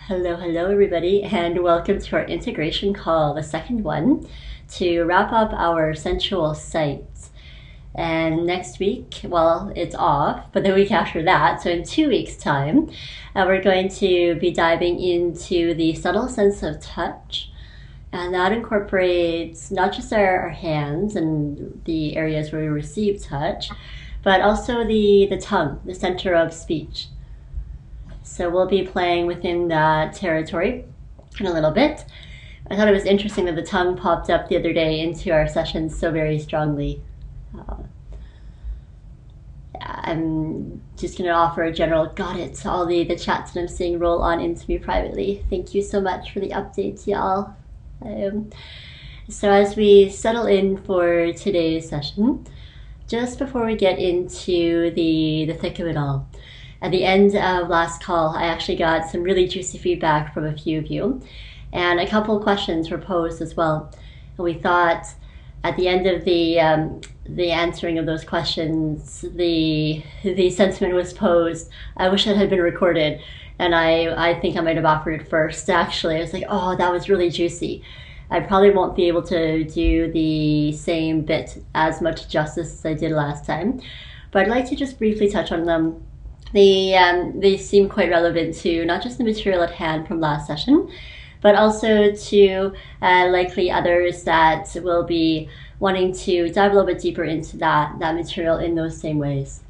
Hello, everybody, and welcome to our integration call, the second one, to wrap up our sensual sights. And next week, well, it's off, but the week after that, so in 2 weeks' time, we're going to be diving into the subtle sense of touch. And that incorporates not just our hands and the areas where we receive touch, but also the tongue, the center of speech. So we'll be playing within that territory in a little bit. I thought it was interesting that the tongue popped up the other day into our sessions so very strongly. I'm just going to offer a general got it to all the chats that I'm seeing roll on into me privately. Thank you so much for the updates, y'all. So as we settle in for today's session, just before we get into the thick of it all, at the end of last call, I actually got some really juicy feedback from a few of you, and a couple of questions were posed as well. And we thought at the end of the answering of those questions, the sentiment was posed, I wish it had been recorded. And I think I might have offered it first, actually. I was like, oh, that was really juicy. I probably won't be able to do the same bit as justice as I did last time, but I'd like to just briefly touch on them. They seem quite relevant to not just the material at hand from last session, but also to likely others that will be wanting to dive a little bit deeper into that material in those same ways.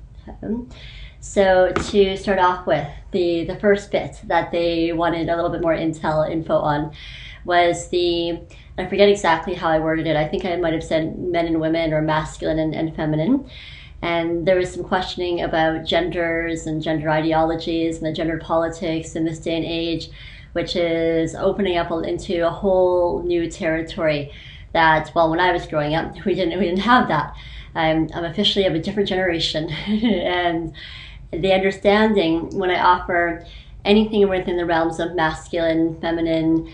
So to start off with, the first bit that they wanted a little bit more info on was I forget exactly how I worded it. I think I might have said men and women or masculine and feminine. And there was some questioning about genders and gender ideologies and the gender politics in this day and age, which is opening up into a whole new territory that, well, when I was growing up, we didn't have that. I'm officially of a different generation. And the understanding when I offer anything within the realms of masculine, feminine,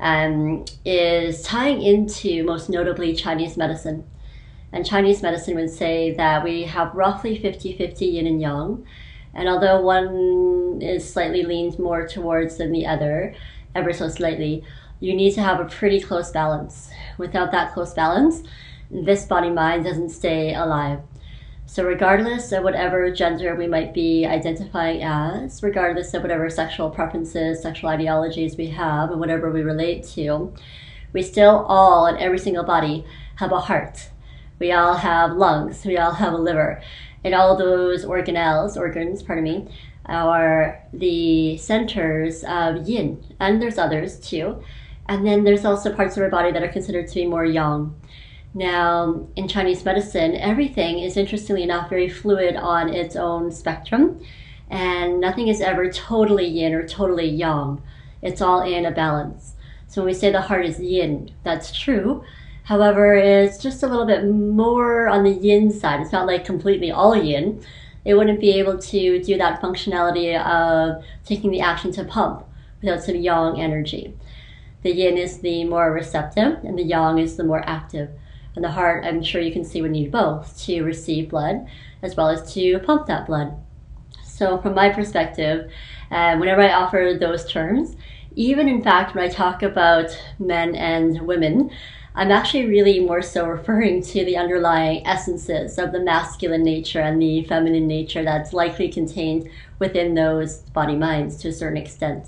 is tying into most notably Chinese medicine. And Chinese medicine would say that we have roughly 50-50 yin and yang. And although one is slightly leaned more towards than the other, ever so slightly, you need to have a pretty close balance. Without that close balance, this body-mind doesn't stay alive. So regardless of whatever gender we might be identifying as, regardless of whatever sexual preferences, sexual ideologies we have, and whatever we relate to, we still all, in every single body, have a heart. We all have lungs, we all have a liver, and all those organs, are the centers of yin, and there's others too. And then there's also parts of our body that are considered to be more yang. Now, in Chinese medicine, everything is, interestingly enough, very fluid on its own spectrum, and nothing is ever totally yin or totally yang. It's all in a balance. So when we say the heart is yin, that's true. However, it's just a little bit more on the yin side. It's not like completely all yin. It wouldn't be able to do that functionality of taking the action to pump without some yang energy. The yin is the more receptive, and the yang is the more active. And the heart, I'm sure you can see, would need both to receive blood as well as to pump that blood. So from my perspective, whenever I offer those terms, even in fact when I talk about men and women, I'm actually really more so referring to the underlying essences of the masculine nature and the feminine nature that's likely contained within those body minds to a certain extent.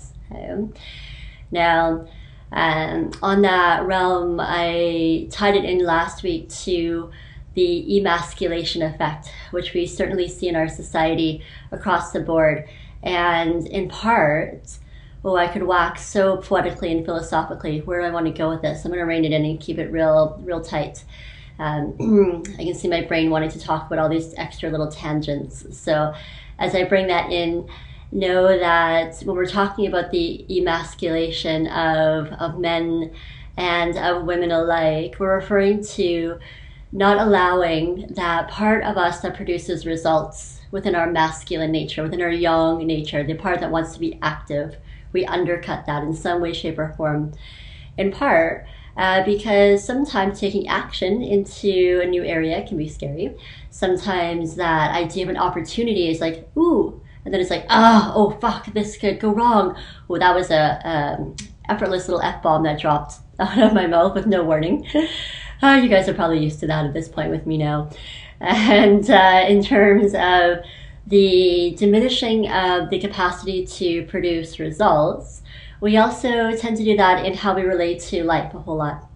Now, on that realm, I tied it in last week to the emasculation effect, which we certainly see in our society across the board. And in part, I could wax so poetically and philosophically. Where do I want to go with this? I'm going to rein it in and keep it real tight. I can see my brain wanting to talk about all these extra little tangents. So as I bring that in, know that when we're talking about the emasculation of men and of women alike, we're referring to not allowing that part of us that produces results within our masculine nature, within our yang nature, the part that wants to be active. We undercut that in some way, shape, or form. In part, because sometimes taking action into a new area can be scary. Sometimes that idea of an opportunity is like, ooh, And then it's like, oh fuck, this could go wrong. Oh, that was a effortless little F-bomb that dropped out of my mouth with no warning. You guys are probably used to that at this point with me now. And in terms of the diminishing of the capacity to produce results, we also tend to do that in how we relate to life a whole lot.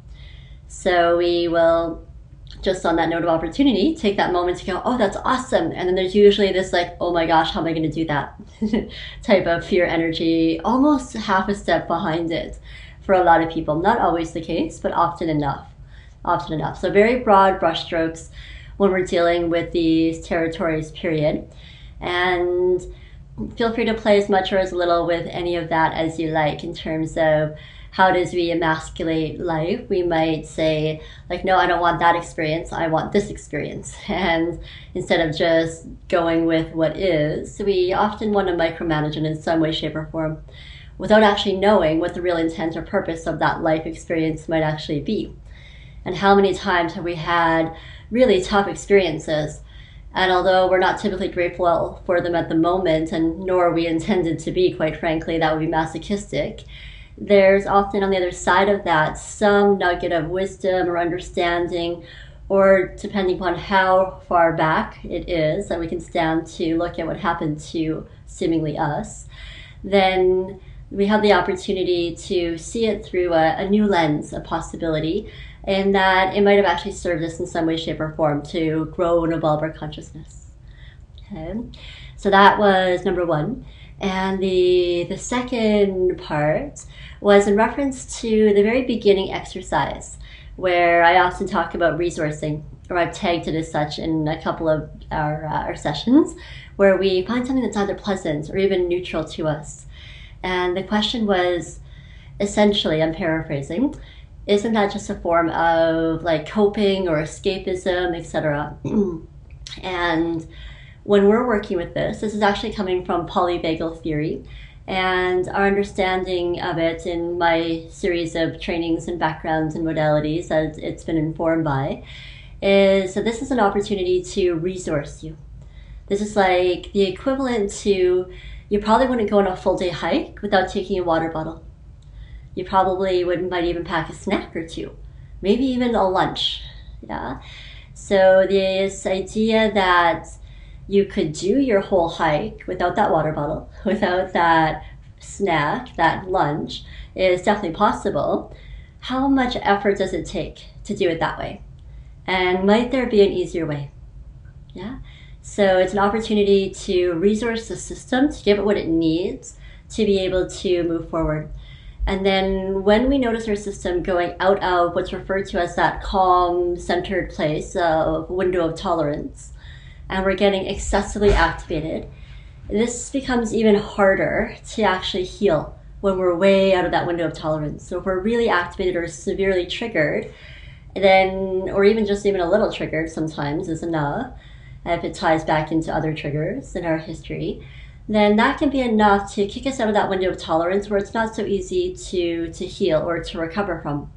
So we will, just on that note of opportunity, take that moment to go, oh, that's awesome. And then there's usually this like, oh my gosh, how am I going to do that type of fear energy, almost half a step behind it for a lot of people. Not always the case, but often enough. So very broad brushstrokes when we're dealing with these territories, period. And feel free to play as much or as little with any of that as you like in terms of how does we emasculate life. We might say, like, no, I don't want that experience, I want this experience. And instead of just going with what is, we often want to micromanage it in some way, shape, or form without actually knowing what the real intent or purpose of that life experience might actually be. And how many times have we had really tough experiences, and although we're not typically grateful for them at the moment, and nor are we intended to be, quite frankly, that would be masochistic, there's often on the other side of that some nugget of wisdom or understanding, or depending upon how far back it is that we can stand to look at what happened to seemingly us, then we have the opportunity to see it through a new lens, a possibility, and that it might have actually served us in some way, shape, or form to grow and evolve our consciousness. Okay, so that was number one. And the second part was in reference to the very beginning exercise, where I often talk about resourcing, or I've tagged it as such in a couple of our sessions, where we find something that's either pleasant or even neutral to us. And the question was, essentially, I'm paraphrasing, isn't that just a form of like coping or escapism, etc.? And when we're working with this is actually coming from polyvagal theory, and our understanding of it in my series of trainings and backgrounds and modalities that it's been informed by is that this is an opportunity to resource you. This is like the equivalent to, you probably wouldn't go on a full day hike without taking a water bottle. You probably might even pack a snack or two, maybe even a lunch. Yeah. So this idea that you could do your whole hike without that water bottle, without that snack, that lunch, is definitely possible. How much effort does it take to do it that way? And might there be an easier way? Yeah. So it's an opportunity to resource the system, to give it what it needs to be able to move forward. And then when we notice our system going out of what's referred to as that calm, centered place of window of tolerance, and we're getting excessively activated, this becomes even harder to actually heal when we're way out of that window of tolerance. So if we're really activated or severely triggered, then, or even a little triggered sometimes is enough, if it ties back into other triggers in our history, then that can be enough to kick us out of that window of tolerance where it's not so easy to heal or to recover from.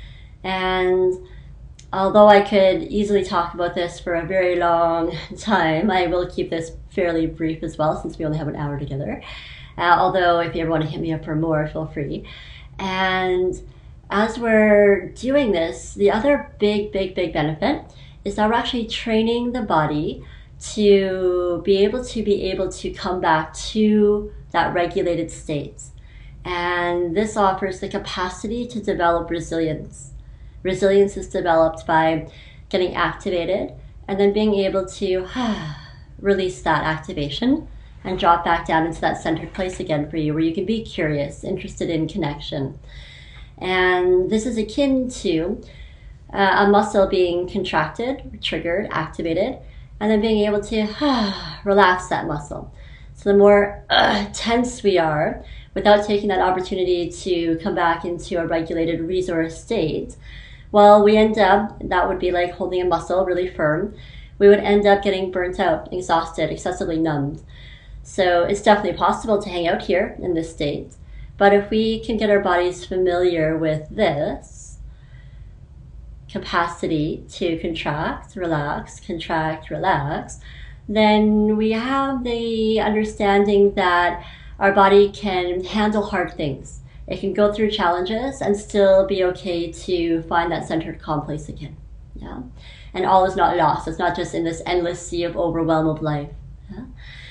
And although I could easily talk about this for a very long time, I will keep this fairly brief as well, since we only have an hour together. Although if you ever want to hit me up for more, feel free. And as we're doing this, the other big benefit is that we're actually training the body to be able to come back to that regulated state. And this offers the capacity to develop resilience. Resilience is developed by getting activated and then being able to release that activation and drop back down into that centered place again for you, where you can be curious, interested in connection. And this is akin to a muscle being contracted, triggered, activated, and then being able to relax that muscle. So the more tense we are, without taking that opportunity to come back into a regulated resource state, well, we end up, that would be like holding a muscle really firm, we would end up getting burnt out, exhausted, excessively numbed. So it's definitely possible to hang out here in this state, but if we can get our bodies familiar with this capacity to contract, relax, then we have the understanding that our body can handle hard things. It can go through challenges and still be okay to find that centered calm place again. Yeah? And all is not lost. It's not just in this endless sea of overwhelm of life. Yeah?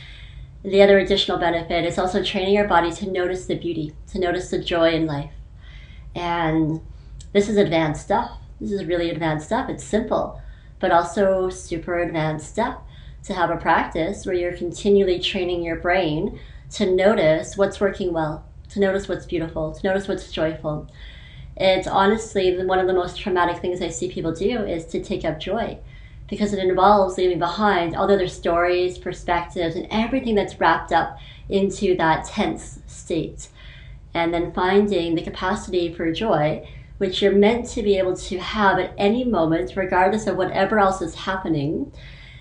The other additional benefit is also training our body to notice the beauty, to notice the joy in life. And this is advanced stuff. This is really advanced stuff. It's simple, but also super advanced stuff to have a practice where you're continually training your brain to notice what's working well, to notice what's beautiful, to notice what's joyful. It's honestly one of the most traumatic things I see people do is to take up joy, because it involves leaving behind all the other stories, perspectives, and everything that's wrapped up into that tense state. And then finding the capacity for joy, which you're meant to be able to have at any moment, regardless of whatever else is happening,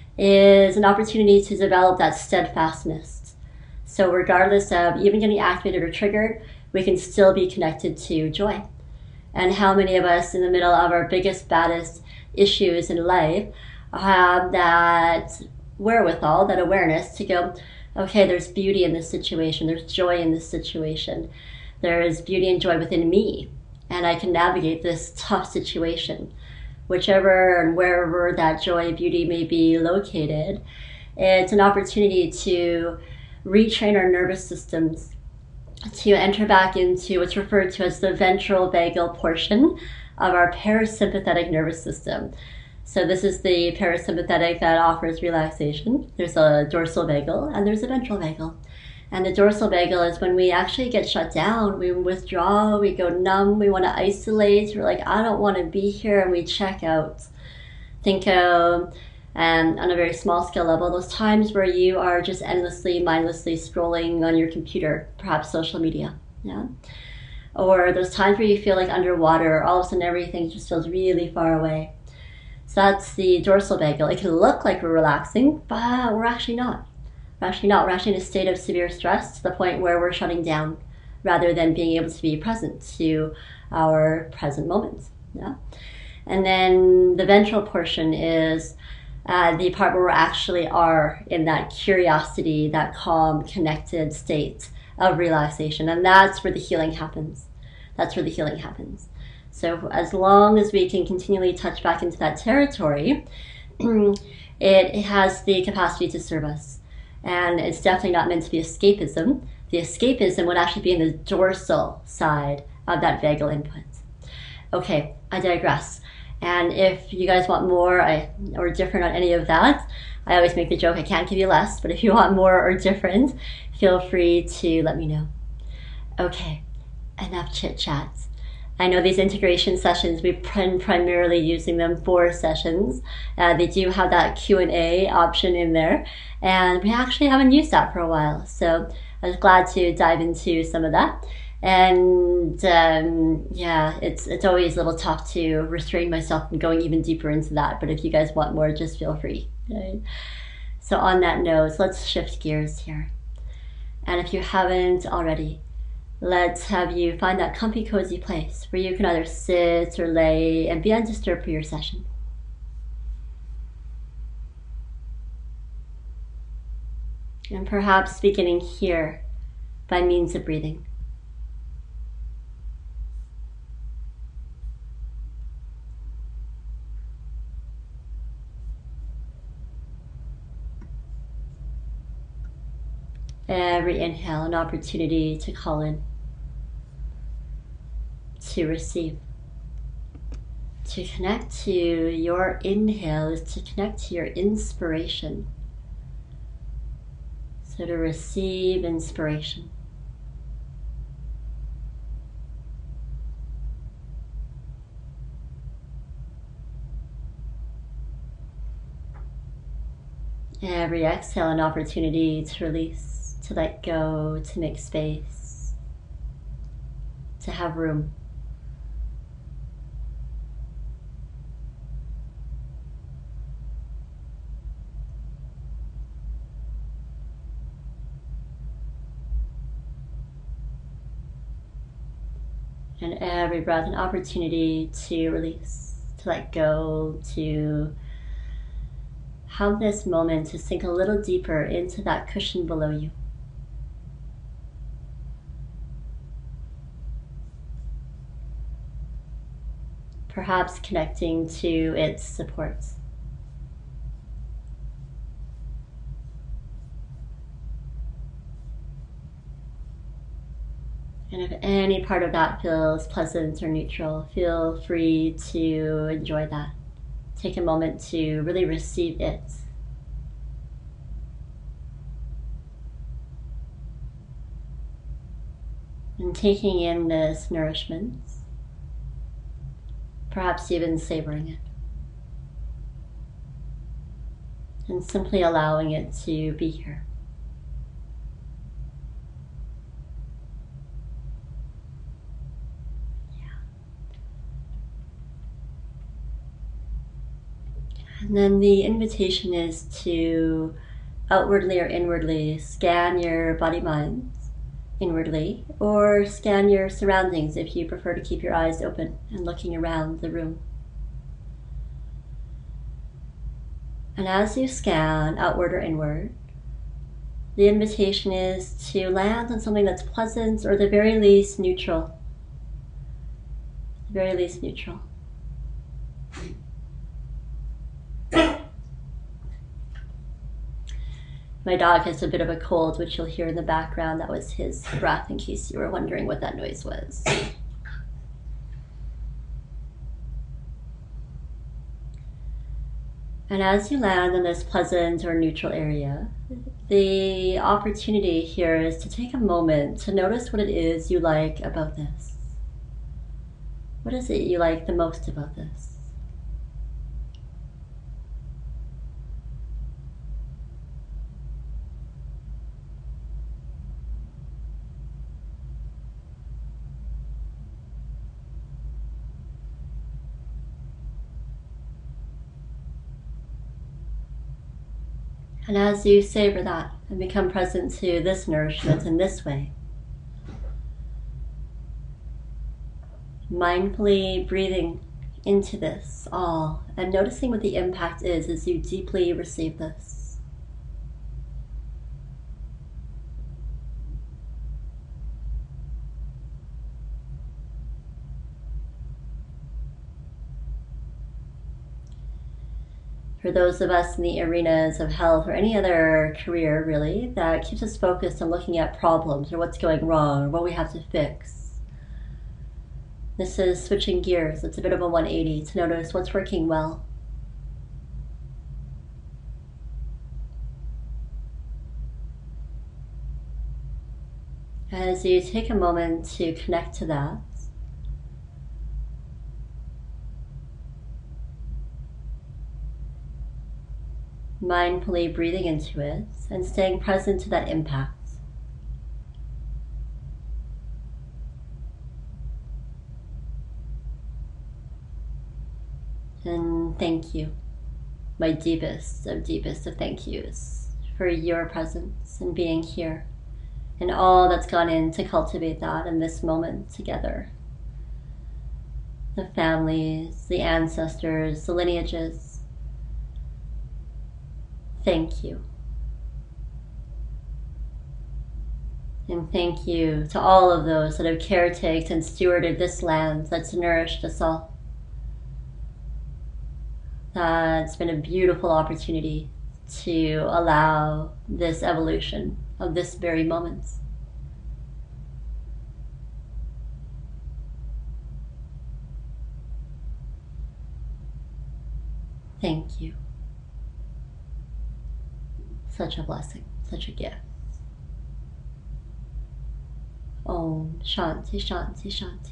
is an opportunity to develop that steadfastness. So regardless of even getting activated or triggered, we can still be connected to joy. And how many of us in the middle of our biggest, baddest issues in life have that wherewithal, that awareness to go, okay, there's beauty in this situation, there's joy in this situation, there is beauty and joy within me, and I can navigate this tough situation. Whichever and wherever that joy, beauty may be located, it's an opportunity to retrain our nervous systems to enter back into what's referred to as the ventral vagal portion of our parasympathetic nervous system. So this is the parasympathetic that offers relaxation. There's a dorsal vagal and there's a ventral vagal. And the dorsal vagal is when we actually get shut down, we withdraw, we go numb, we want to isolate, we're like, I don't want to be here, and we check out. Think of, on a very small scale level, those times where you are just endlessly, mindlessly scrolling on your computer, perhaps social media, yeah? Or those times where you feel like underwater, all of a sudden everything just feels really far away. So that's the dorsal vagal. It can look like we're relaxing, but we're actually not. We're actually not. We're actually in a state of severe stress to the point where we're shutting down rather than being able to be present to our present moment. Yeah? And then the ventral portion is the part where we actually are in that curiosity, that calm, connected state of relaxation. And that's where the healing happens. That's where the healing happens. So as long as we can continually touch back into that territory, it has the capacity to serve us. And it's definitely not meant to be escapism. The escapism would actually be in the dorsal side of that vagal input. Okay, I digress. And if you guys want more or different on any of that, I always make the joke, I can't give you less, but if you want more or different, feel free to let me know. Okay, enough chit chat. I know these integration sessions, we've been primarily using them for sessions. They do have that Q&A option in there, and we actually haven't used that for a while. So I was glad to dive into some of that. And yeah, it's always a little tough to restrain myself from going even deeper into that. But if you guys want more, just feel free. Right? So on that note, let's shift gears here. And if you haven't already, let's have you find that comfy, cozy place where you can either sit or lay and be undisturbed for your session. And perhaps beginning here by means of breathing. Every inhale, an opportunity to call in, to receive. To connect to your inhale is to connect to your inspiration. So to receive inspiration. Every exhale, an opportunity to release. To let go, to make space, to have room. And every breath, an opportunity to release, to let go, to have this moment to sink a little deeper into that cushion below you. Perhaps connecting to its supports. And if any part of that feels pleasant or neutral, feel free to enjoy that. Take a moment to really receive it. And taking in this nourishment, perhaps even savoring it. And simply allowing it to be here. And then the invitation is to outwardly or inwardly scan your body-mind inwardly, or scan your surroundings if you prefer to keep your eyes open and looking around the room. And as you scan outward or inward, the invitation is to land on something that's pleasant or at the very least neutral. The very least neutral. My dog has a bit of a cold, which you'll hear in the background. That was his breath, in case you were wondering what that noise was. And as you land in this pleasant or neutral area, the opportunity here is to take a moment to notice what it is you like about this. What is it you like the most about this? And as you savor that and become present to this nourishment in this way, mindfully breathing into this all and noticing what the impact is as you deeply receive this. For those of us in the arenas of health or any other career, really, that keeps us focused on looking at problems or what's going wrong or what we have to fix. This is switching gears. It's a bit of a 180 to notice what's working well. As you take a moment to connect to that, mindfully breathing into it and staying present to that impact. And thank you, my deepest of thank yous for your presence and being here and all that's gone in to cultivate that in this moment together. The families, the ancestors, the lineages. Thank you. And thank you to all of those that have caretaked and stewarded this land that's nourished us all. It's been a beautiful opportunity to allow this evolution of this very moment. Thank you. Such a blessing, such a gift. Om Shanti, Shanti, Shanti.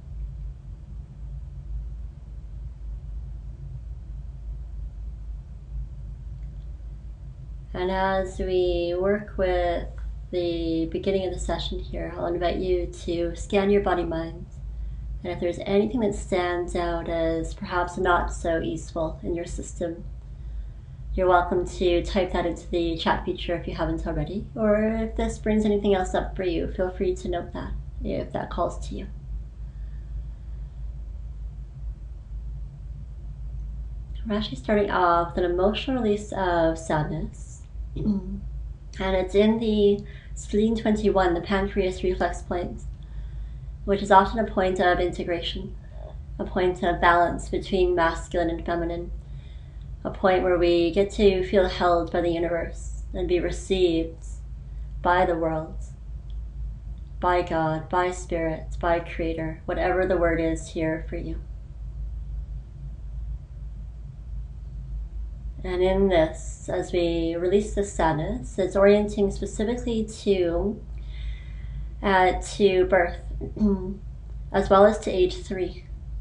And as we work with the beginning of the session here, I'll invite you to scan your body-mind. And if there's anything that stands out as perhaps not so easeful in your system, you're welcome to type that into the chat feature if you haven't already. Or if this brings anything else up for you, feel free to note that if that calls to you. we're actually starting off with an emotional release of sadness. And it's in the spleen 21, the pancreas reflex point, which is often a point of integration, a point of balance between masculine and feminine, a point where we get to feel held by the universe and be received by the world, by God, by Spirit, by Creator, whatever the word is here for you. And in this, as we release this sadness, it's orienting specifically to birth, as well as to age 3.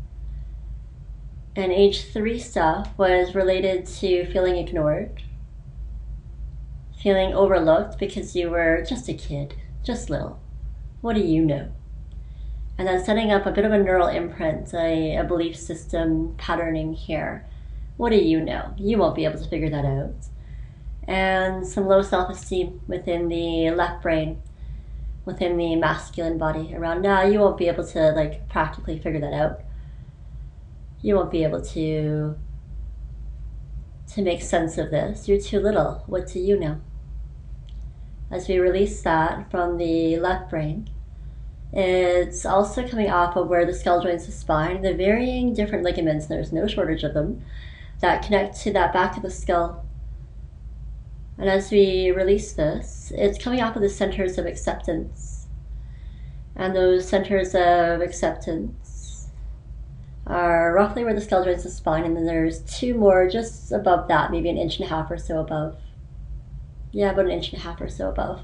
And age 3 stuff was related to feeling ignored, feeling overlooked because you were just a kid, just little. What do you know? And then setting up a bit of a neural imprint, a belief system patterning here. What do you know? You won't be able to figure that out. And some low self-esteem within the left brain, within the masculine body around, you won't be able to practically figure that out. You won't be able to make sense of this. You're too little. What do you know? As we release that from the left brain, it's also coming off of where the skull joins the spine, the varying different ligaments, there's no shortage of them, that connect to that back of the skull. And as we release this, it's coming off of the centers of acceptance. And those centers of acceptance are roughly where the skull joins the spine, and then there's 2 more just above that, maybe 1.5 inches or so above. Yeah, about 1.5 inches or so above.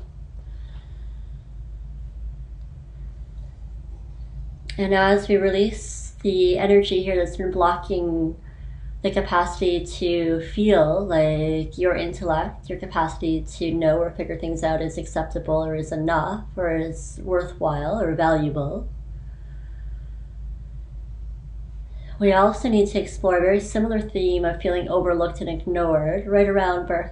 And as we release the energy here that's been blocking the capacity to feel like your intellect, your capacity to know or figure things out is acceptable or is enough or is worthwhile or valuable, we also need to explore a very similar theme of feeling overlooked and ignored right around birth.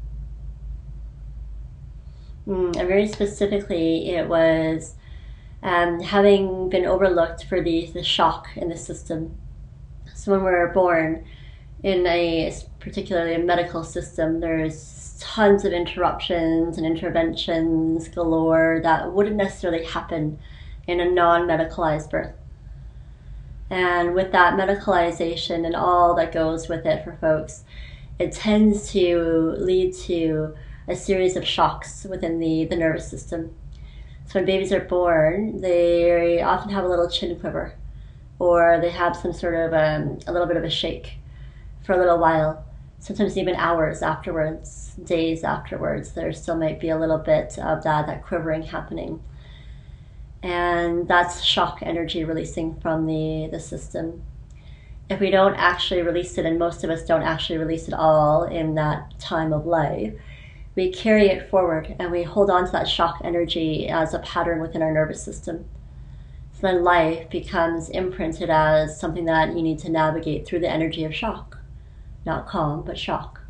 And very specifically, it was having been overlooked for the shock in the system. So when we're born, in particularly a medical system, there's tons of interruptions and interventions galore that wouldn't necessarily happen in a non-medicalized birth. And with that medicalization and all that goes with it for folks, it tends to lead to a series of shocks within the nervous system. So when babies are born, they often have a little chin quiver, or they have some sort of a little bit of a shake for a little while, sometimes even hours afterwards, days afterwards. There still might be a little bit of that quivering happening. And that's shock energy releasing from the system. If we don't actually release it, and most of us don't actually release it all in that time of life, we carry it forward and we hold on to that shock energy as a pattern within our nervous system. So then life becomes imprinted as something that you need to navigate through the energy of shock. Not calm, but shock.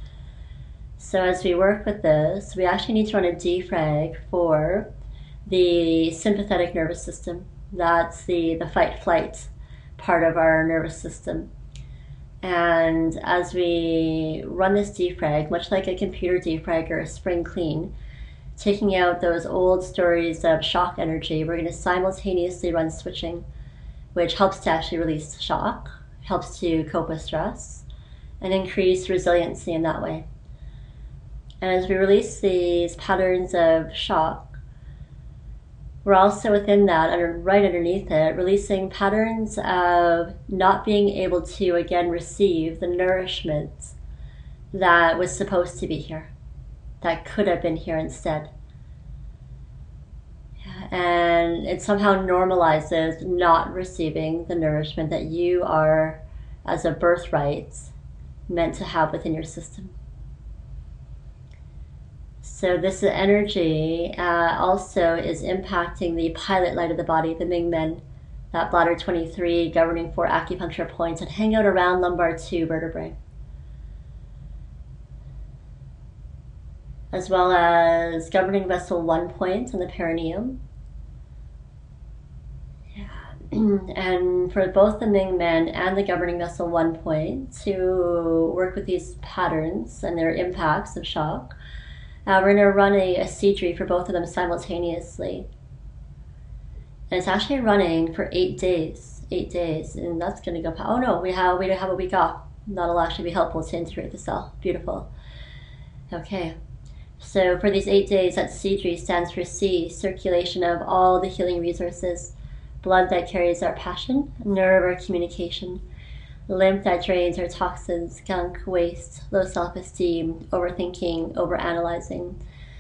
So as we work with this, we actually need to run a defrag for the sympathetic nervous system. That's the fight-flight part of our nervous system. And as we run this defrag, much like a computer defrag or a spring clean, taking out those old stories of shock energy, we're going to simultaneously run switching, which helps to actually release shock, helps to cope with stress, and increase resiliency in that way. And as we release these patterns of shock, we're also within that, right underneath it, releasing patterns of not being able to, again, receive the nourishment that was supposed to be here, that could have been here instead. And it somehow normalizes not receiving the nourishment that you are, as a birthright, meant to have within your system. So this energy also is impacting the pilot light of the body, the Ming Men, that bladder 23 governing 4 acupuncture points that hang out around lumbar 2 vertebrae. As well as governing vessel 1 point on the perineum. and for both the Ming Men and the governing vessel 1 point to work with these patterns and their impacts of shock, we're going to run a Sidri for both of them simultaneously. And it's actually running for 8 days. 8 days, and that's going to go. Oh no, we have a week off. That'll actually be helpful to integrate the cell. Beautiful. Okay. So for these 8 days, that Sidri stands for C, circulation of all the healing resources, blood that carries our passion, nerve our communication, lymph that drains our toxins, gunk, waste, low self-esteem, overthinking, overanalyzing,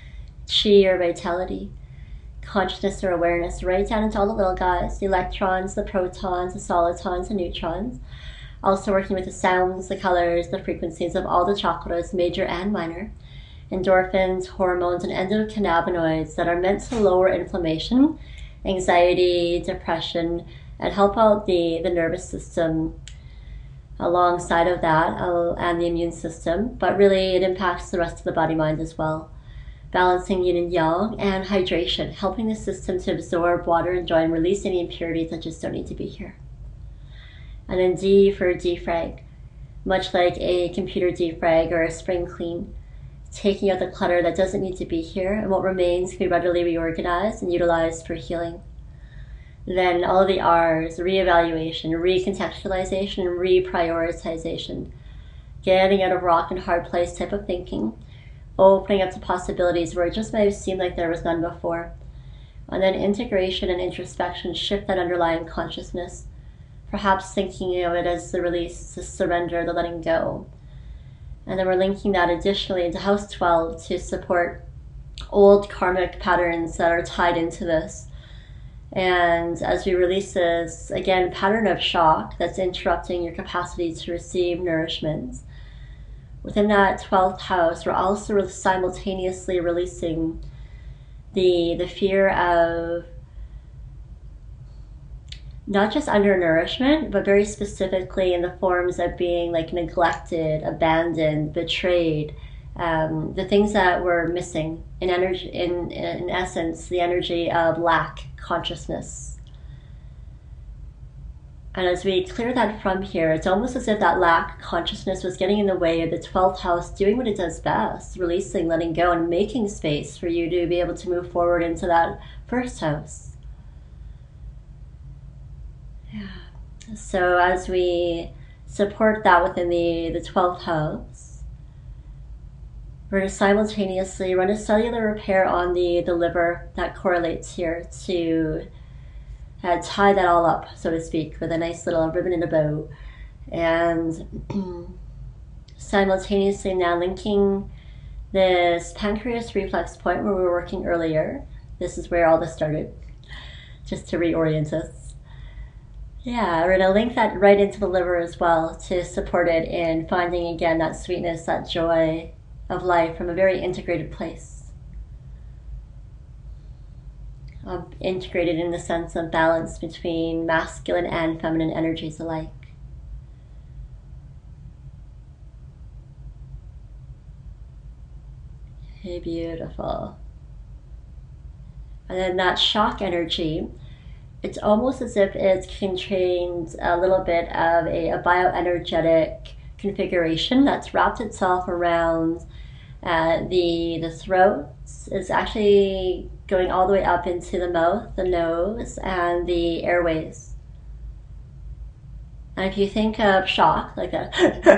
chi or vitality, consciousness or awareness, right down into all the little guys, the electrons, the protons, the solitons, the neutrons. Also working with the sounds, the colors, the frequencies of all the chakras, major and minor, endorphins, hormones, and endocannabinoids that are meant to lower inflammation, anxiety, depression, and help out the nervous system alongside of that, and the immune system. But really it impacts the rest of the body mind as well. Balancing yin and yang, and hydration, helping the system to absorb water and joy and release any impurities that just don't need to be here. And then D for defrag, much like a computer defrag or a spring clean, taking out the clutter that doesn't need to be here, and what remains can be readily reorganized and utilized for healing. Then all of the R's, reevaluation, recontextualization, and reprioritization, getting out of rock and hard place type of thinking, opening up to possibilities where it just may have seemed like there was none before. And then integration and introspection, shift that underlying consciousness, perhaps thinking of it as the release, the surrender, the letting go. And then we're linking that additionally into House 12 to support old karmic patterns that are tied into this. And as we release this, again, pattern of shock that's interrupting your capacity to receive nourishment, within that 12th house, we're also simultaneously releasing the fear of not just undernourishment, but very specifically in the forms of being like neglected, abandoned, betrayed, the things that we're missing in energy, in essence, the energy of lack consciousness. And as we clear that from here, it's almost as if that lack consciousness was getting in the way of the 12th house doing what it does best, releasing, letting go, and making space for you to be able to move forward into that first house. Yeah. So as we support that within the 12th house, we're going to simultaneously run a cellular repair on the liver that correlates here to tie that all up, so to speak, with a nice little ribbon and a bow. And simultaneously now linking this pancreas reflex point where we were working earlier. This is where all this started, just to reorient us. Yeah, we're going to link that right into the liver as well to support it in finding again that sweetness, that joy of life from a very integrated place. Integrated in the sense of balance between masculine and feminine energies alike. Okay, beautiful. And then that shock energy, it's almost as if it contains a little bit of a bioenergetic configuration that's wrapped itself around the throat. It's actually going all the way up into the mouth, the nose, and the airways. And if you think of shock, like that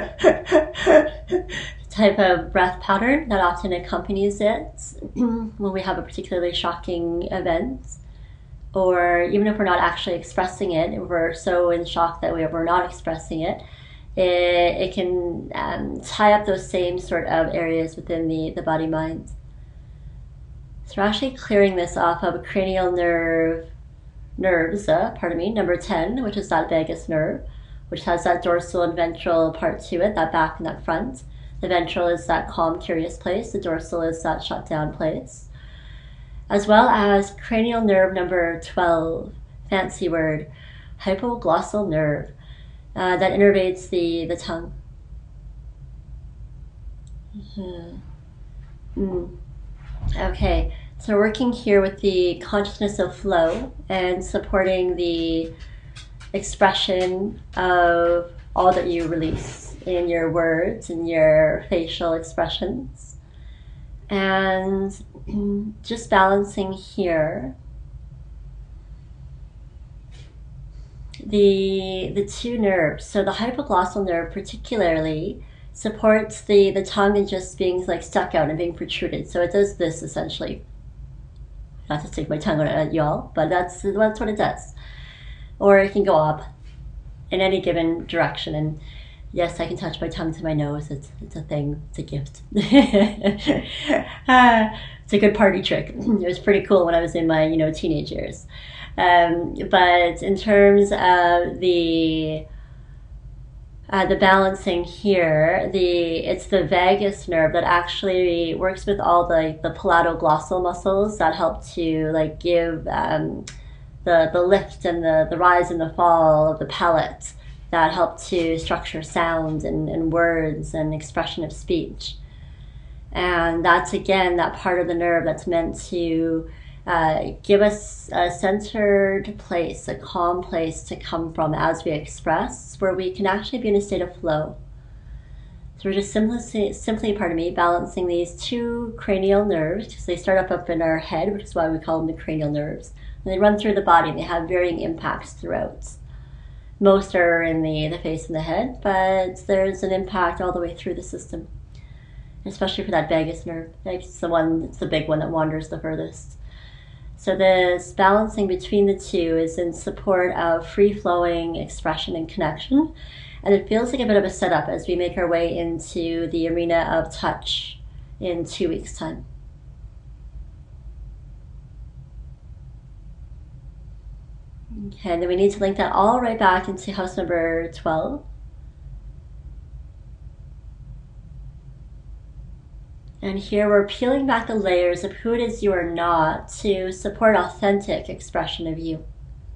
type of breath pattern that often accompanies it when we have a particularly shocking event, or even if we're not actually expressing it, and we're so in shock that we're not expressing it, it can tie up those same sort of areas within the body-mind. So we're actually clearing this off of cranial nerves, number 10, which is that vagus nerve, which has that dorsal and ventral part to it, that back and that front. The ventral is that calm, curious place. The dorsal is that shut down place. As well as cranial nerve number 12, fancy word, hypoglossal nerve, that innervates the tongue. Okay, so working here with the consciousness of flow and supporting the expression of all that you release in your words and your facial expressions. And just balancing here the two nerves. So the hypoglossal nerve particularly supports the tongue and just being like stuck out and being protruded. So it does this essentially. Not to stick my tongue out at y'all, but that's what it does. Or it can go up in any given direction. And yes, I can touch my tongue to my nose. It's a thing. It's a gift. It's a good party trick. It was pretty cool when I was in my teenage years. But in terms of the balancing here, it's the vagus nerve that actually works with all the palatoglossal muscles that help to like give the lift and the rise and the fall of the palate, that help to structure sound and words and expression of speech. And that's again that part of the nerve that's meant to give us a centered place, a calm place to come from as we express, where we can actually be in a state of flow. So we're just simply, balancing these two cranial nerves, because they start up in our head, which is why we call them the cranial nerves. And they run through the body, and they have varying impacts throughout. Most are in the face and the head, but there's an impact all the way through the system, especially for that vagus nerve. It's the big one that wanders the furthest. So this balancing between the two is in support of free-flowing expression and connection. And it feels like a bit of a setup as we make our way into the arena of touch in 2 weeks' time. Okay, and then we need to link that all right back into house number 12. And here we're peeling back the layers of who it is you are not to support authentic expression of you.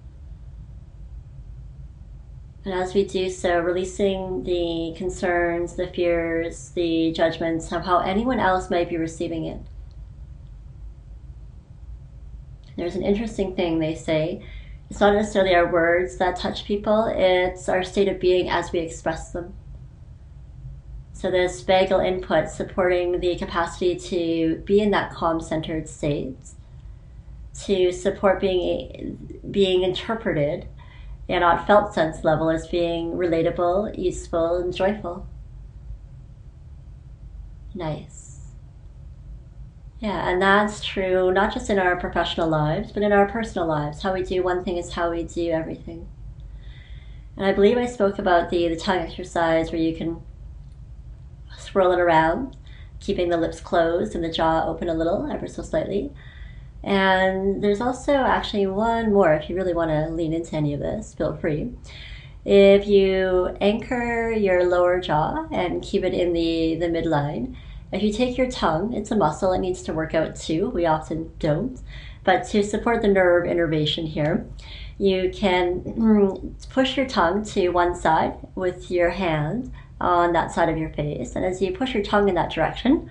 And as we do so, releasing the concerns, the fears, the judgments of how anyone else might be receiving it. There's an interesting thing they say. It's not necessarily our words that touch people, it's our state of being as we express them. So this vagal input supporting the capacity to be in that calm centered state, to support being interpreted and on felt sense level as being relatable, useful, and joyful. Nice. Yeah, and that's true not just in our professional lives, but in our personal lives. How we do one thing is how we do everything. And I believe I spoke about the tongue exercise where you can swirl it around, keeping the lips closed and the jaw open a little, ever so slightly. And there's also actually one more, if you really want to lean into any of this, feel free. If you anchor your lower jaw and keep it in the midline, if you take your tongue, it's a muscle, it needs to work out too, we often don't, but to support the nerve innervation here, you can push your tongue to one side with your hand on that side of your face, and as you push your tongue in that direction,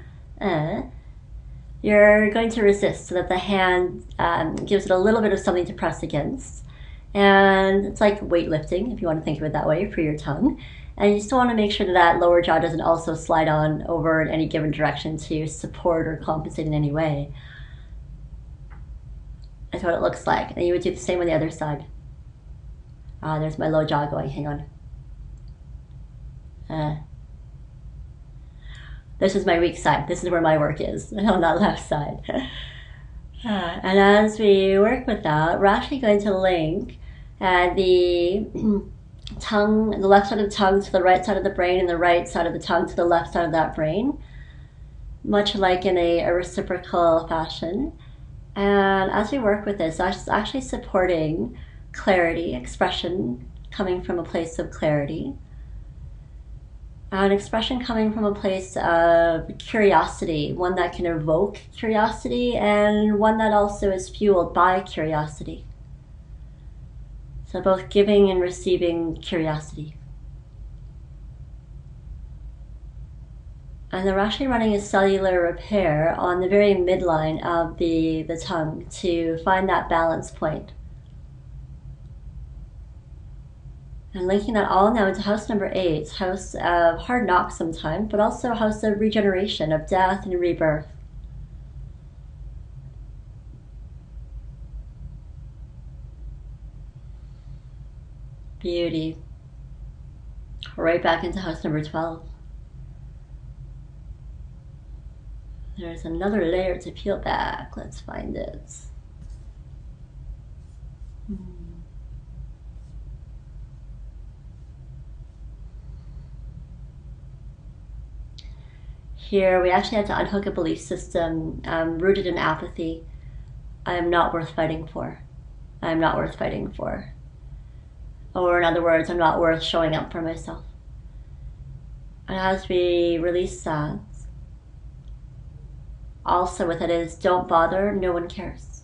you're going to resist so that the hand gives it a little bit of something to press against. And it's like weightlifting, if you want to think of it that way, for your tongue. And you still want to make sure that that lower jaw doesn't also slide on over in any given direction to support or compensate in any way. That's what it looks like. And you would do the same on the other side. There's my low jaw going, hang on. This is my weak side. This is where my work is, on that left side. And as we work with that, we're actually going to link the tongue, the left side of the tongue to the right side of the brain, and the right side of the tongue to the left side of that brain, much like in a reciprocal fashion. And as we work with this, it's actually supporting clarity, expression coming from a place of clarity. An expression coming from a place of curiosity, one that can evoke curiosity and one that also is fueled by curiosity. So both giving and receiving curiosity. And they're actually running a cellular repair on the very midline of the tongue to find that balance point. And linking that all now into house number 8, house of hard knocks sometimes, but also house of regeneration, of death and rebirth. Beauty. Right back into house number 12. There's another layer to peel back. Let's find it. Here, we actually have to unhook a belief system rooted in apathy. I am not worth fighting for. I am not worth fighting for. Or in other words, I'm not worth showing up for myself. And as we release that, also with it is, don't bother, no one cares.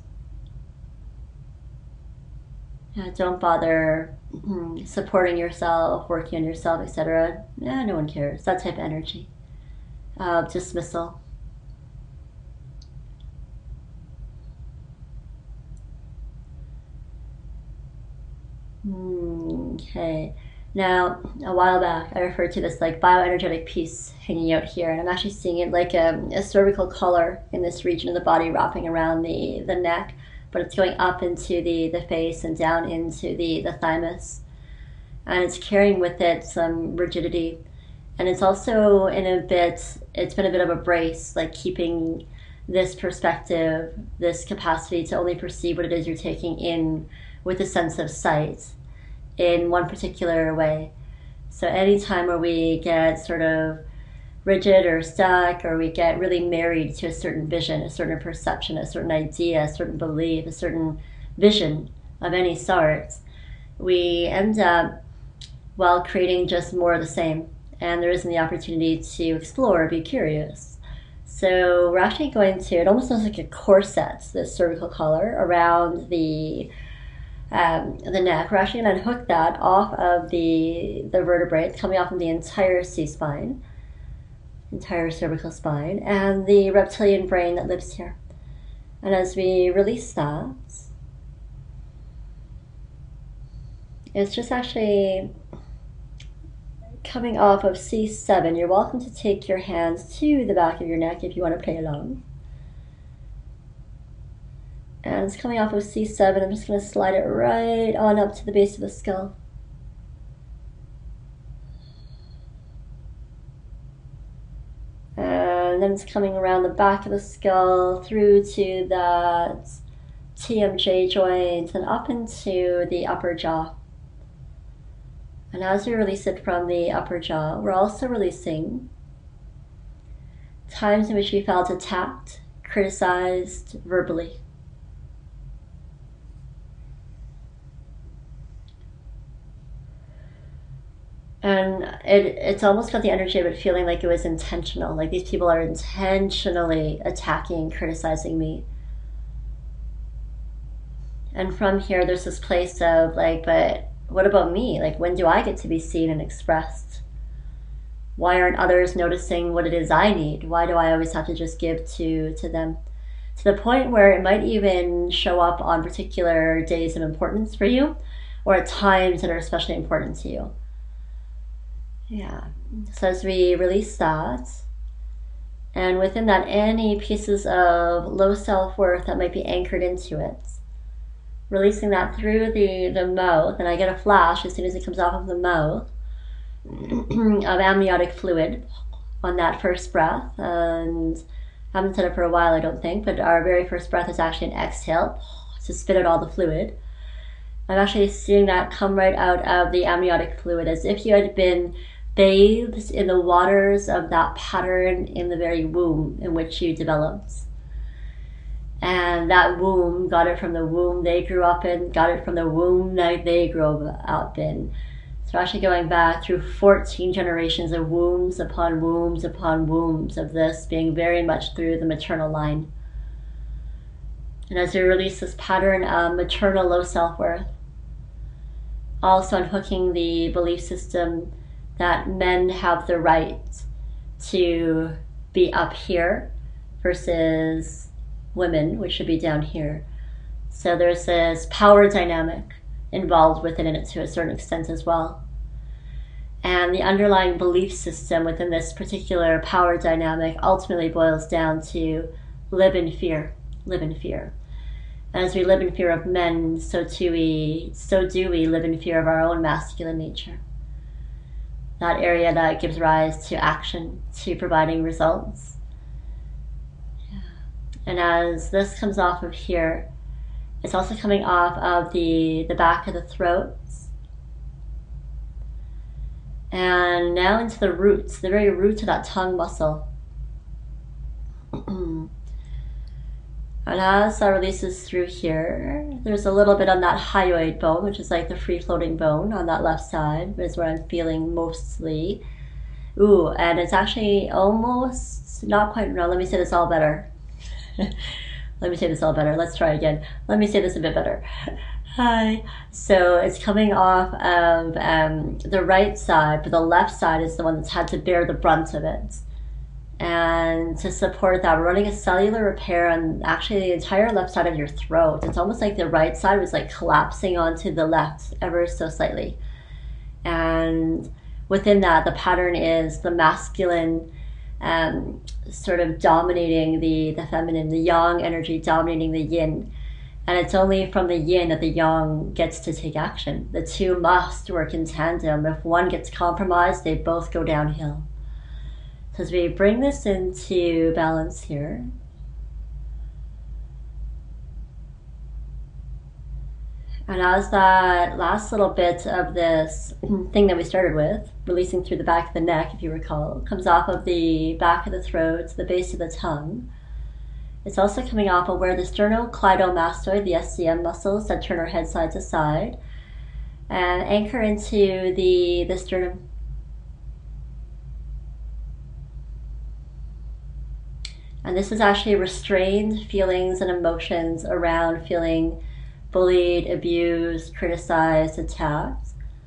Don't bother supporting yourself, working on yourself, etc. No one cares. That type of energy. Dismissal. Okay. Now, a while back, I referred to this like bioenergetic piece hanging out here, and I'm actually seeing it like a cervical collar in this region of the body wrapping around the neck, but it's going up into the face and down into the thymus. And it's carrying with it some rigidity. And it's also it's been a bit of a brace, like keeping this perspective, this capacity to only perceive what it is you're taking in with a sense of sight in one particular way. So anytime where we get sort of rigid or stuck, or we get really married to a certain vision, a certain perception, a certain idea, a certain belief, a certain vision of any sort, we end up, well, creating just more of the same. And there isn't the opportunity to explore, be curious. So we're actually going to, it almost looks like a corset, this cervical collar around the neck. We're actually going to unhook that off of the vertebrae. It's coming off of the entire C-spine, entire cervical spine, and the reptilian brain that lives here. And as we release that, it's just actually coming off of C7. You're welcome to take your hands to the back of your neck if you want to play along. And it's coming off of C7. I'm just going to slide it right on up to the base of the skull. And then it's coming around the back of the skull through to that TMJ joint and up into the upper jaw. And as we release it from the upper jaw, we're also releasing times in which we felt attacked, criticized verbally. And it's almost got the energy of it feeling like it was intentional, like these people are intentionally attacking, criticizing me. And from here, there's this place of like, but what about me? Like, when do I get to be seen and expressed? Why aren't others noticing what it is I need? Why do I always have to just give to them? To the point where it might even show up on particular days of importance for you, or at times that are especially important to you. Yeah. So as we release that, and within that, any pieces of low self-worth that might be anchored into it, releasing that through the mouth, and I get a flash as soon as it comes off of the mouth of amniotic fluid on that first breath. And I haven't said it for a while, I don't think, but our very first breath is actually an exhale to spit out all the fluid. I'm actually seeing that come right out of the amniotic fluid as if you had been bathed in the waters of that pattern in the very womb in which you developed. And that womb got it from the womb they grew up in, got it from the womb that they grew up in. So actually going back through 14 generations of wombs upon wombs upon wombs of this, being very much through the maternal line. And as we release this pattern of maternal low self-worth, also unhooking the belief system that men have the right to be up here versus women, which should be down here. So there's this power dynamic involved within it to a certain extent as well. And the underlying belief system within this particular power dynamic ultimately boils down to live in fear, live in fear. And as we live in fear of men, so do we live in fear of our own masculine nature. That area that gives rise to action, to providing results. Yeah. And as this comes off of here, it's also coming off of the back of the throat. And now into the roots, the very root of that tongue muscle. And as that releases through here, there's a little bit on that hyoid bone, which is like the free-floating bone on that left side, is where I'm feeling mostly. Ooh, and it's actually almost not quite, no, let me say this all better. Let me say this all better. Let's try again. Let me say this a bit better. Hi. So it's coming off of the right side, but the left side is the one that's had to bear the brunt of it. And to support that, we're running a cellular repair on actually the entire left side of your throat. It's almost like the right side was like collapsing onto the left ever so slightly. And within that, the pattern is the masculine sort of dominating the feminine, the yang energy dominating the yin. And it's only from the yin that the yang gets to take action. The two must work in tandem. If one gets compromised, they both go downhill. So as we bring this into balance here, and as that last little bit of this thing that we started with, releasing through the back of the neck, if you recall, comes off of the back of the throat to the base of the tongue. It's also coming off of where the sternocleidomastoid, the SCM muscles that turn our head side to side, and anchor into the sternum. And this is actually restrained feelings and emotions around feeling bullied, abused, criticized, attacked.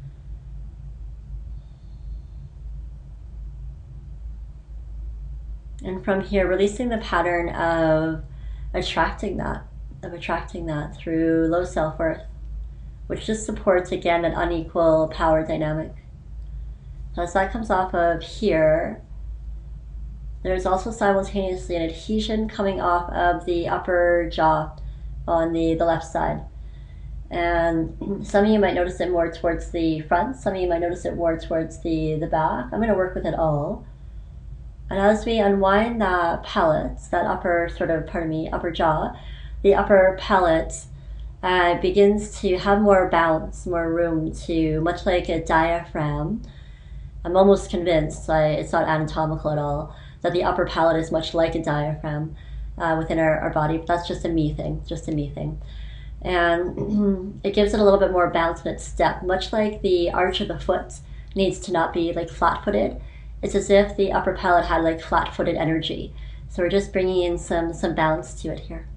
And from here, releasing the pattern of attracting that through low self-worth, which just supports, again, an unequal power dynamic. So as that comes off of here, there's also simultaneously an adhesion coming off of the upper jaw on the left side. And some of you might notice it more towards the front, some of you might notice it more towards the back. I'm going to work with it all. And as we unwind that palate, that upper upper jaw, the upper palate begins to have more bounce, more room to, much like a diaphragm. I'm almost convinced, it's not anatomical at all, that the upper palate is much like a diaphragm within our body, but that's just a me thing. And it gives it a little bit more bounce in its step, much like the arch of the foot needs to not be like flat-footed. It's as if the upper palate had like flat-footed energy. So we're just bringing in some bounce to it here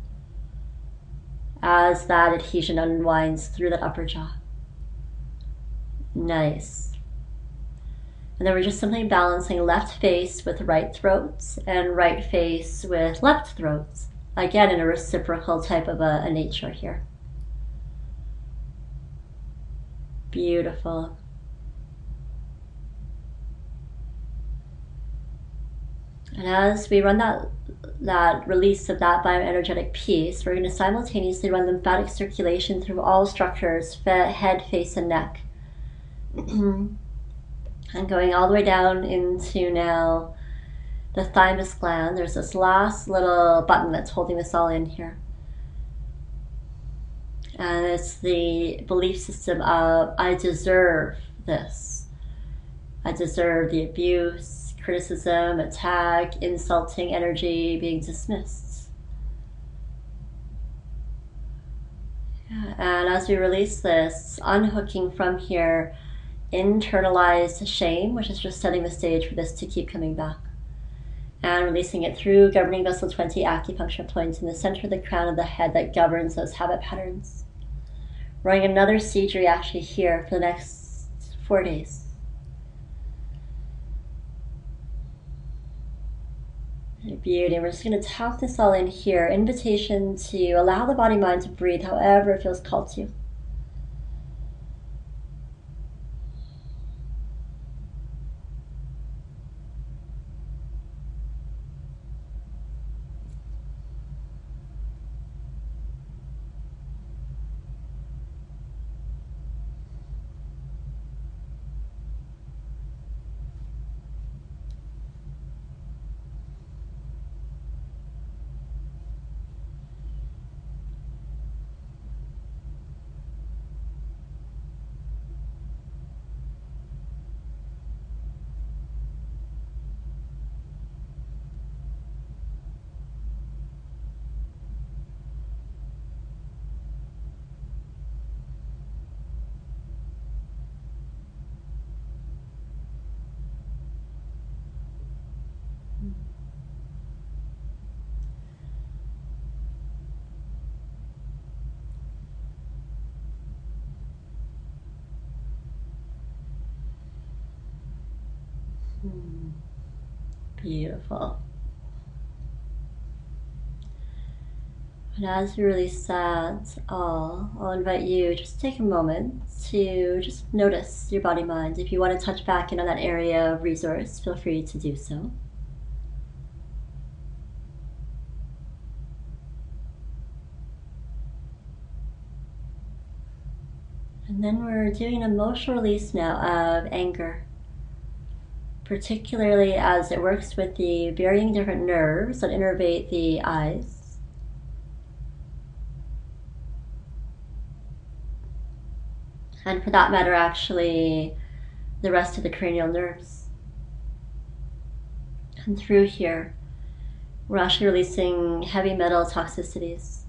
as that adhesion unwinds through that upper jaw. Nice. And then we're just simply balancing left face with right throat and right face with left throat. Again, in a reciprocal type of a nature here. Beautiful. And as we run that release of that bioenergetic piece, we're going to simultaneously run lymphatic circulation through all structures, head, face, and neck. And going all the way down into now the thymus gland. There's this last little button that's holding this all in here. And it's the belief system of, I deserve this. I deserve the abuse, criticism, attack, insulting energy being dismissed. Yeah. And as we release this, unhooking from here internalized shame, which is just setting the stage for this to keep coming back. And releasing it through governing vessel 20 acupuncture points in the center of the crown of the head that governs those habit patterns. Running another siege reaction here for the next 4 days. Beauty. We're just going to tap this all in here. Invitation to allow the body mind to breathe however it feels called to. Beautiful. And as you release that all, I'll invite you just take a moment to just notice your body mind. If you want to touch back in on that area of resource, feel free to do so. And then we're doing an emotional release now of anger, particularly as it works with the varying different nerves that innervate the eyes. And for that matter, actually, the rest of the cranial nerves. And through here, we're actually releasing heavy metal toxicities,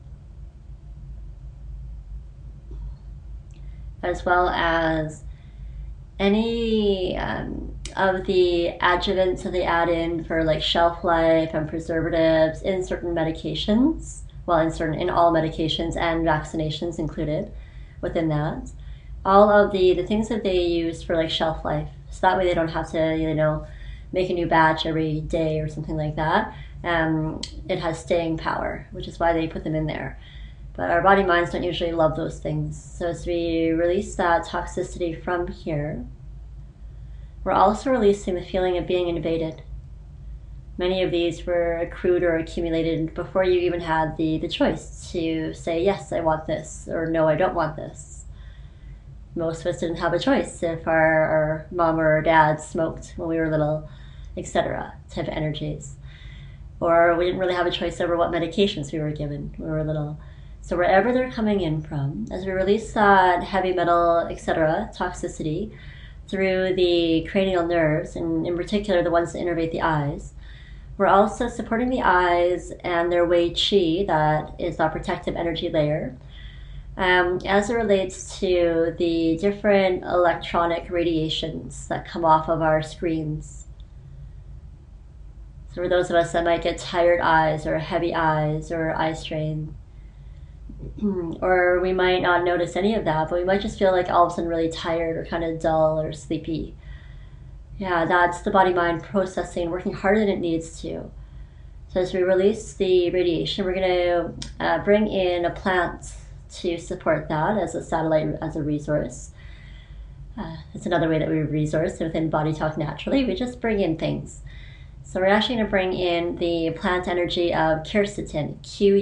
as well as any of the adjuvants that they add in for like shelf life and preservatives in certain medications, well, in all medications and vaccinations included within that. All of the things that they use for like shelf life, so that way they don't have to, make a new batch every day or something like that. It has staying power, which is why they put them in there. But our body minds don't usually love those things. So as we release that toxicity from here, we're also releasing the feeling of being invaded. Many of these were accrued or accumulated before you even had the choice to say, yes, I want this, or no, I don't want this. Most of us didn't have a choice if our mom or our dad smoked when we were little, etc. type of energies. Or we didn't really have a choice over what medications we were given when we were little. So wherever they're coming in from, as we release that heavy metal, etc. toxicity through the cranial nerves, and in particular the ones that innervate the eyes, we're also supporting the eyes and their Wei Qi, that is our protective energy layer, as it relates to the different electronic radiations that come off of our screens. So for those of us that might get tired eyes or heavy eyes or eye strain, or we might not notice any of that, but we might just feel like all of a sudden really tired or kind of dull or sleepy. Yeah, that's the body mind processing, working harder than it needs to. So as we release the radiation, we're going to bring in a plant to support that as a satellite, as a resource. It's another way that we resource within Body Talk naturally. We just bring in things. So we're actually going to bring in the plant energy of quercetin,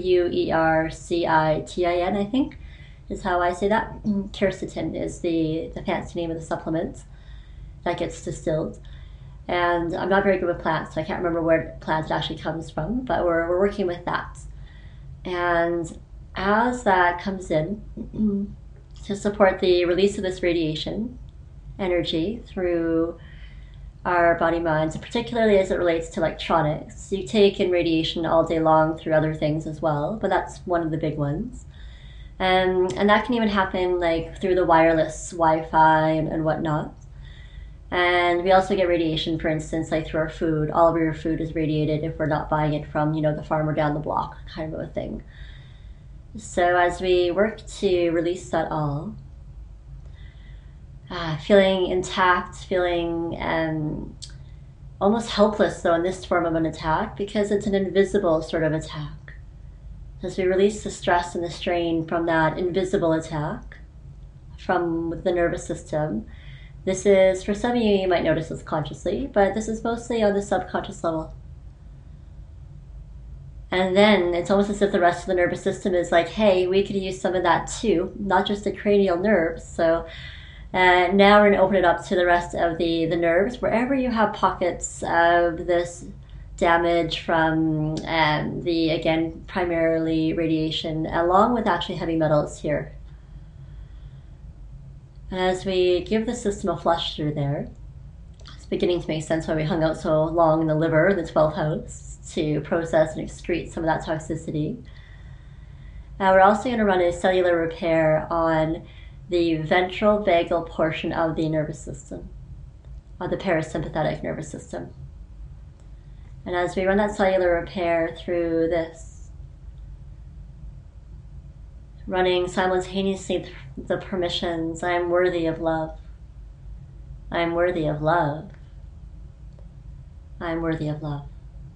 Quercitin, I think, is how I say that. Quercetin is the fancy name of the supplement that gets distilled. And I'm not very good with plants, so I can't remember where plant it actually comes from, but we're working with that. And as that comes in to support the release of this radiation energy through our body minds, and particularly as it relates to electronics. You take in radiation all day long through other things as well, but that's one of the big ones. And that can even happen like through the wireless Wi-Fi and whatnot. And we also get radiation, for instance, like through our food. All of your food is radiated if we're not buying it from, the farmer down the block, kind of a thing. So as we work to release that all, feeling intact, feeling almost helpless though in this form of an attack, because it's an invisible sort of attack. As we release the stress and the strain from that invisible attack from the nervous system, this is, for some of you, you might notice this consciously, but this is mostly on the subconscious level. And then it's almost as if the rest of the nervous system is like, hey, we could use some of that too, not just the cranial nerves. So now we're going to open it up to the rest of the nerves, wherever you have pockets of this damage from the, again, primarily radiation, along with actually heavy metals here. And as we give the system a flush through there, it's beginning to make sense why we hung out so long in the liver, the 12th house, to process and excrete some of that toxicity. We're also going to run a cellular repair on the ventral vagal portion of the nervous system, or the parasympathetic nervous system. And as we run that cellular repair through this, running simultaneously the permissions, I am worthy of love. I am worthy of love. I am worthy of love.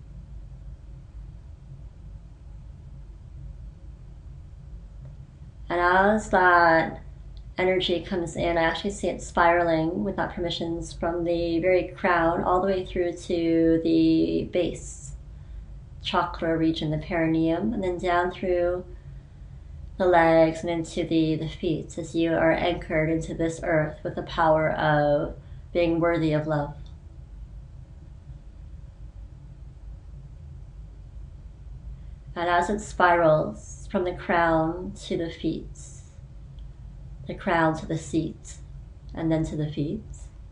And as that energy comes in, I actually see it spiraling without permissions from the very crown all the way through to the base chakra region, the perineum, and then down through the legs and into the feet as you are anchored into this earth with the power of being worthy of love. And as it spirals from the crown to the feet, the crown to the seat, and then to the feet,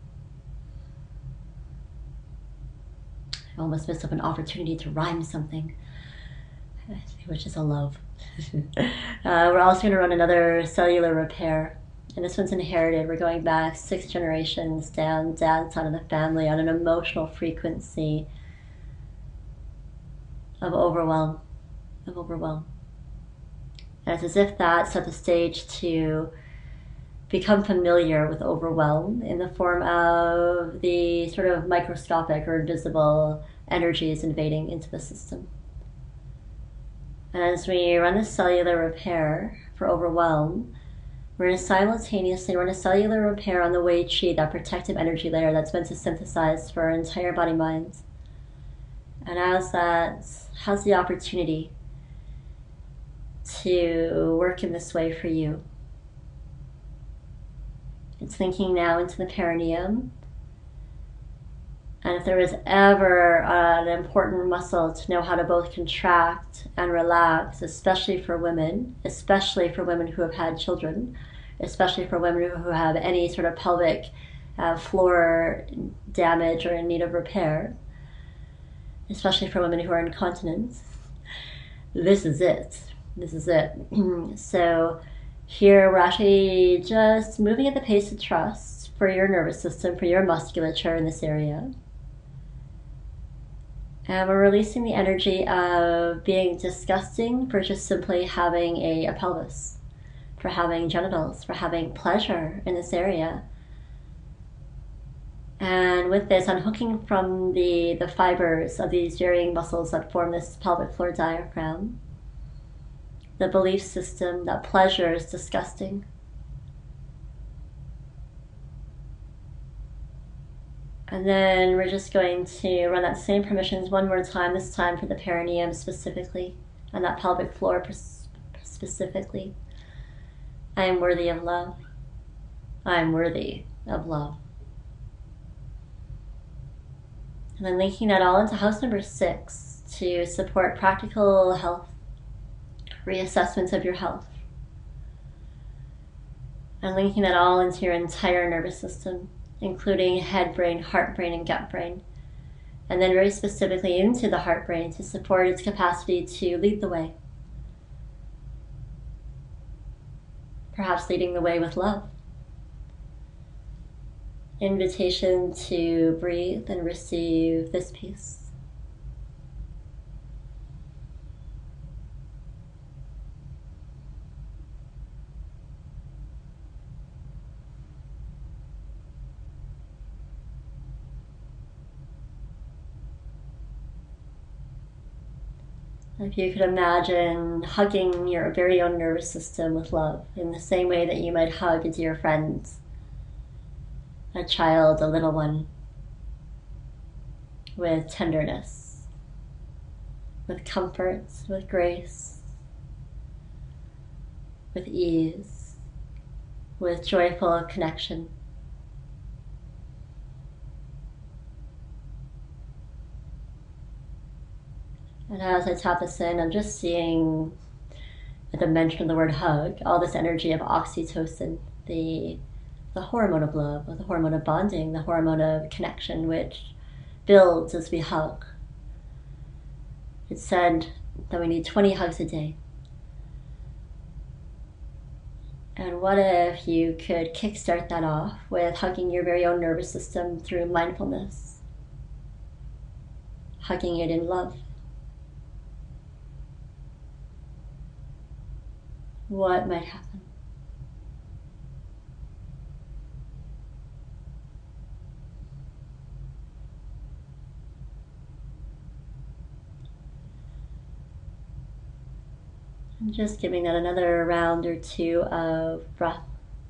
I almost missed up an opportunity to rhyme something, which is a love. We're also going to run another cellular repair, and this one's inherited. We're going back 6 generations down dad's side of the family on an emotional frequency of overwhelm. And it's as if that set the stage to become familiar with overwhelm in the form of the sort of microscopic or invisible energies invading into the system. And as we run the cellular repair for overwhelm, we're going to simultaneously run a cellular repair on the Wei Qi, that protective energy layer that's meant to synthesize for our entire body-mind. And as that has the opportunity to work in this way for you, it's linking now into the perineum. And if there was ever an important muscle to know how to both contract and relax, especially for women who have had children, especially for women who have any sort of pelvic floor damage or in need of repair, especially for women who are incontinent, this is it. So here we're actually just moving at the pace of trust for your nervous system, for your musculature in this area. And we're releasing the energy of being disgusting for just simply having a pelvis, for having genitals, for having pleasure in this area. And with this, unhooking from the fibers of these varying muscles that form this pelvic floor diaphragm, the belief system that pleasure is disgusting. And then we're just going to run that same permissions one more time, this time for the perineum specifically, and that pelvic floor specifically. I am worthy of love. I am worthy of love. And then linking that all into house number 6 to support practical health, reassessments of your health. And linking that all into your entire nervous system, including head brain, heart brain, and gut brain. And then very specifically into the heart brain to support its capacity to lead the way. Perhaps leading the way with love. Invitation to breathe and receive this peace. If you could imagine hugging your very own nervous system with love in the same way that you might hug a dear friend, a child, a little one, with tenderness, with comfort, with grace, with ease, with joyful connection. And as I tap this in, I'm just seeing, at the mention of the word hug, all this energy of oxytocin, the hormone of love, the hormone of bonding, the hormone of connection, which builds as we hug. It's said that we need 20 hugs a day. And what if you could kickstart that off with hugging your very own nervous system through mindfulness, hugging it in love? What might happen? And just giving that another round or two of breath.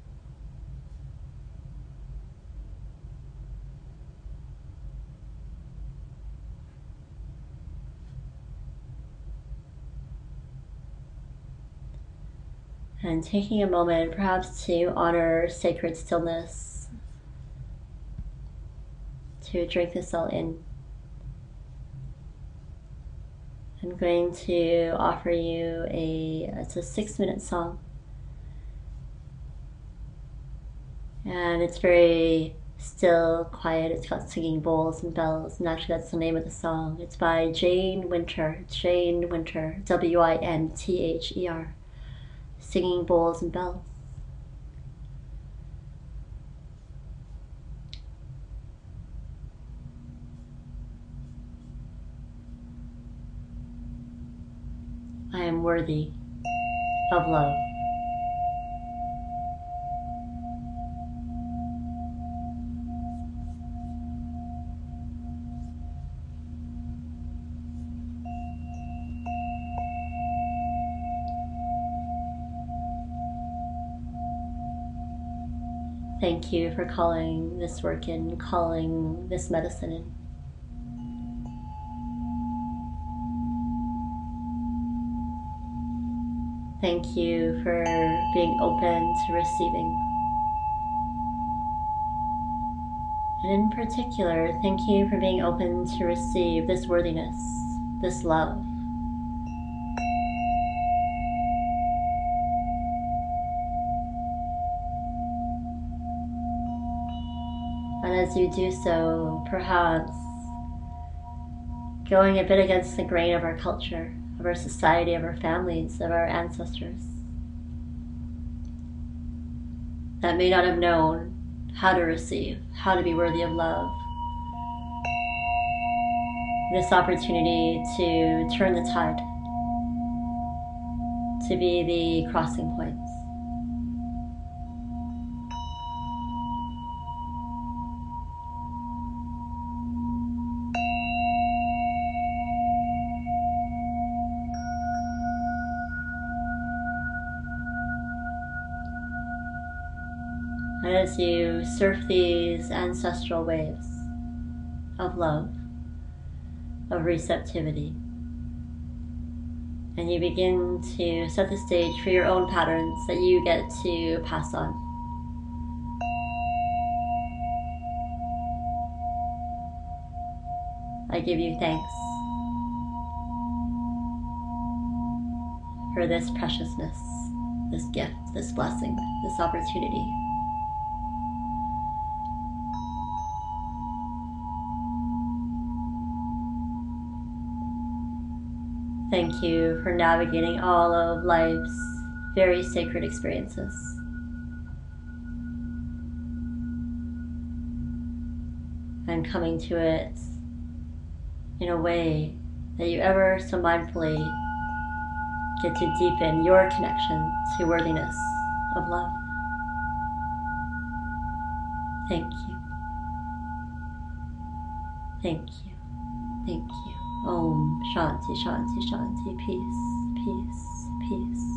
And taking a moment perhaps to honor sacred stillness, to drink this all in. I'm going to offer you it's a 6-minute song. And it's very still, quiet. It's got singing bowls and bells, and actually that's the name of the song. It's by Jane Winter. It's Jane Winter, Winther. Singing Bowls and Bells. I am worthy of love. Thank you for calling this work in, calling this medicine in. Thank you for being open to receiving. And in particular, thank you for being open to receive this worthiness, this love. And as you do so, perhaps going a bit against the grain of our culture, of our society, of our families, of our ancestors, that may not have known how to receive, how to be worthy of love. This opportunity to turn the tide, to be the crossing points. And as you surf these ancestral waves of love, of receptivity, and you begin to set the stage for your own patterns that you get to pass on. I give you thanks for this preciousness, this gift, this blessing, this opportunity. Thank you for navigating all of life's very sacred experiences. And coming to it in a way that you ever so mindfully get to deepen your connection to worthiness of love. Thank you. Thank you. Thank you. Om Shanti Shanti Shanti. Peace, peace, peace.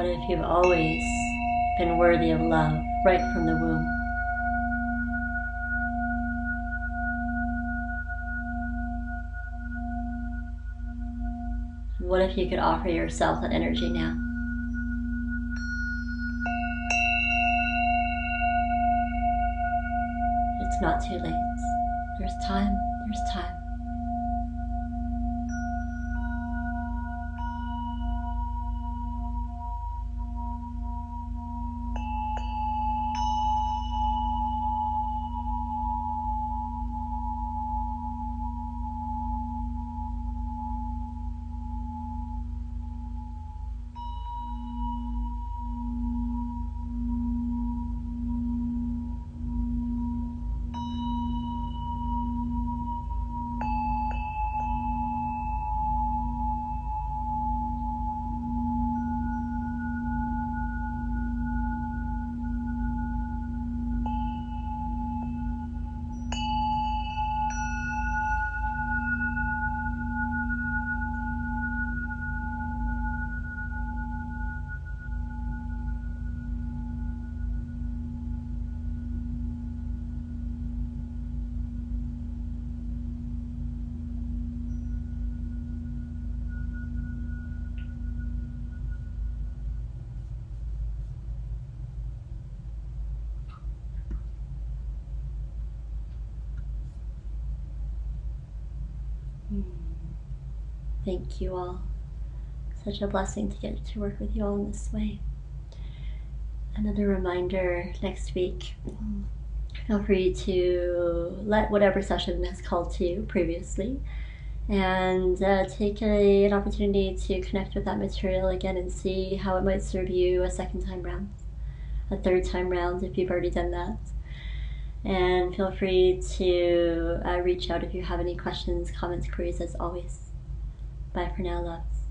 What if you've always been worthy of love right from the womb? What if you could offer yourself that energy now? It's not too late. There's time. There's time. Thank you all. Such a blessing to get to work with you all in this way. Another reminder, next week, feel free to let whatever session has called to you previously and take an opportunity to connect with that material again and see how it might serve you a second time round, a third time round if you've already done that. And feel free to reach out if you have any questions, comments, queries as always. Bye for now, loves.